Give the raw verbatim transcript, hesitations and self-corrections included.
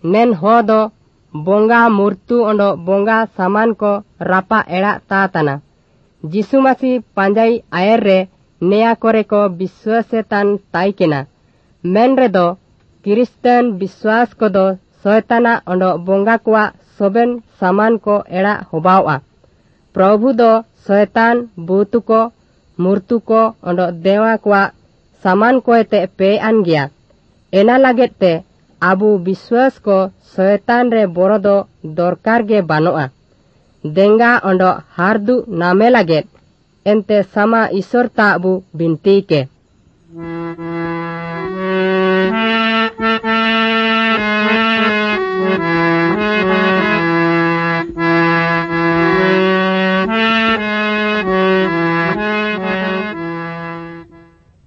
नेन हो दो बोंगा मूर्तु ओंडो बोंगा सामान को रापा एड़ा तातना जिसु मसी पांजाई आयर रे नेया करे को विश्वासेतान ताइकेना मेन रे दो क्रिस्टियन विश्वास को दो शैताना ओंडो बोंगा कुआ सोबेन सामान को एड़ा होबावा प्रभु दो शैतान बूतु को मूर्तु को ओंडो देवा कुआ सामान को एते पे आन गया एना लागेते आबू विश्वास को शैतान रे बड़ो दो दरकार गे बानोआ देंगा ओंडो हारदु नामे लागे एंते समा ईश्वर ताबू बिनती के